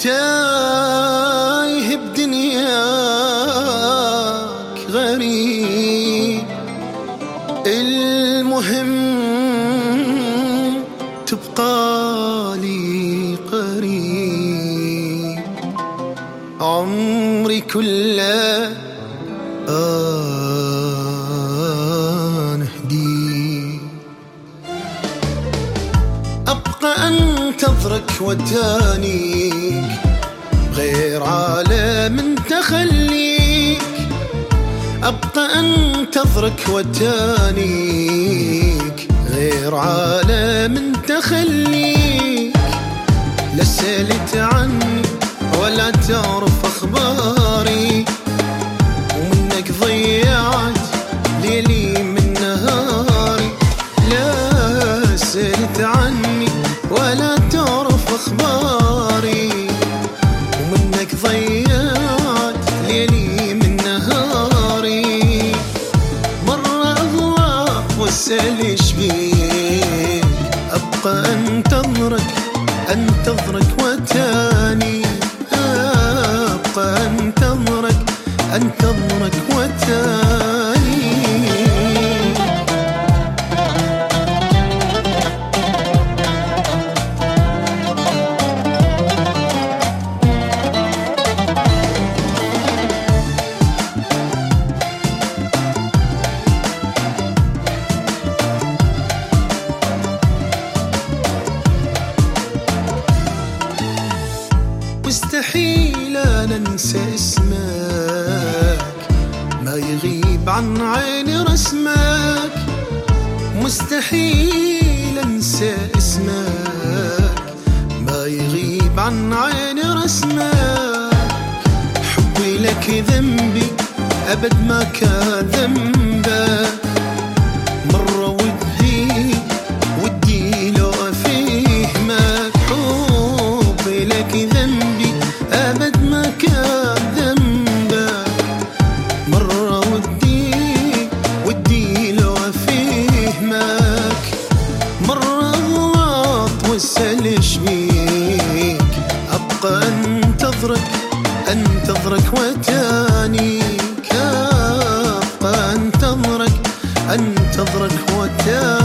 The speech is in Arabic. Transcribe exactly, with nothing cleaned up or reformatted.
تايه بدنياك غريب، المهم تبقى لي قريب. عمري كله آن هدي، أبقى أنتظرك ودانيك غير عالم تخليك. أبقى أنتظرك ودانيك غير عالم تخليك. لا سألت عني ولا تعرف أخباري، ومنك ضيعت ليلي من نهاري. لا سألت عني ولا تعرف أخباري، ومنك ضيعت ليلي من نهاري. مرة أغلط واسأل إيش بيك، أبقى أنتظرك أنتظرك وتاني. أبقى أنتظرك أنتظرك وتاني. مستحيل أنا أنسى اسمك، ما يغيب عن عيني رسمك. مستحيل أنسى اسمك، ما يغيب عن عيني رسمك. حبي لك ذنبي أبد ما كان ذنبك. مرة ودي ودي لو أفهمك، حبي لك ذنبي أبد ما كان ذنبك. مرة ودي ودي لو أفهمك، مرة غلط واسأل إيش بيك. أبقى أنتظرك أنتظرك وتانيك. أبقى أنتظرك أنتظرك وتانيك.